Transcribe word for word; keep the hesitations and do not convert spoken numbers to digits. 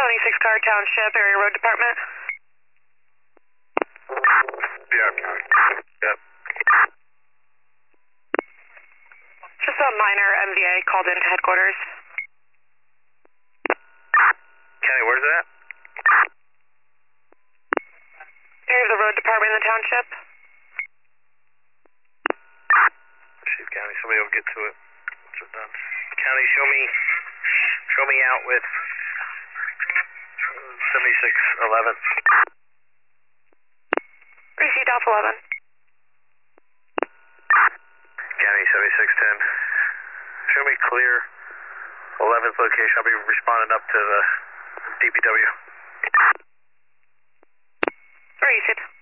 twenty-six Car Township Area Road Department. Yeah, County. Yep. Just a minor M V A called into headquarters. County, where's that? Here's the road department in the township. Chief County, somebody will get to it. Once it's done. County, show me, show me out with seventy-six eleven. Received Alpha eleven. County, seventy-six ten. Show me clear eleventh location. I'll be responding up to the D P W. Received.